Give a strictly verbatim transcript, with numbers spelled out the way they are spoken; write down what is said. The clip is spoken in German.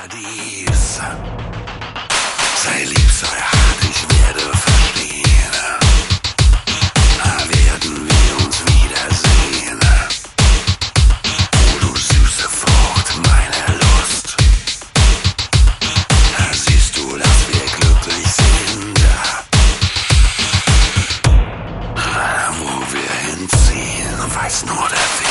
Paradies. Sei lieb, sei hart, ich werde verstehen. Werden wir uns wiedersehen? Oh, du süße Frucht meiner Lust. Siehst du, dass wir glücklich sind? Wo wir hinziehen, weiß nur der Weg.